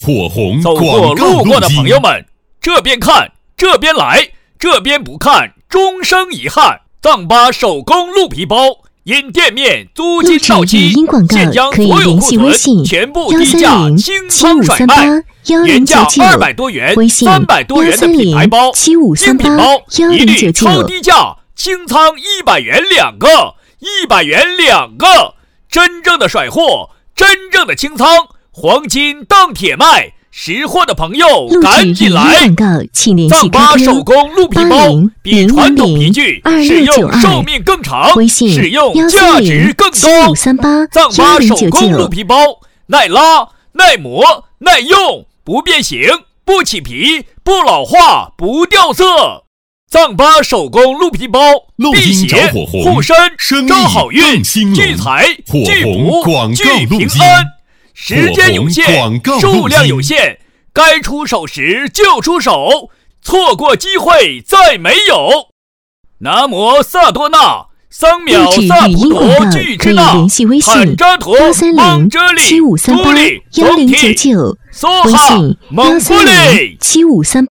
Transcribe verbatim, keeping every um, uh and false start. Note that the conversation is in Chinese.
火红走过路过的朋友们，这边看这边来，这边不看终生遗憾。藏巴手工鹿皮包因店面租金到期，现将所有库存全部低价清仓甩卖，原价二百多元、三百多元的品牌包、精品包一律超低价清仓一百元两个，一百元两个，真正的甩货，真正的清仓，黄金当铁卖。识货的朋友赶紧来！藏巴手工鹿皮包比传统皮具使用寿命更长，使用价值更高。藏巴手工鹿皮包耐拉、耐磨、耐用，不变形、不起皮、不老化、不掉色。藏巴手工鹿皮包辟邪、护身、招好运、聚财、聚福、聚平安。时间有限，数量有限，该出手时就出手，错过机会再没有。南无萨多那，桑苗萨普陀俱支那，坦扎陀蒙遮利，多利总体，梭哈蒙波利。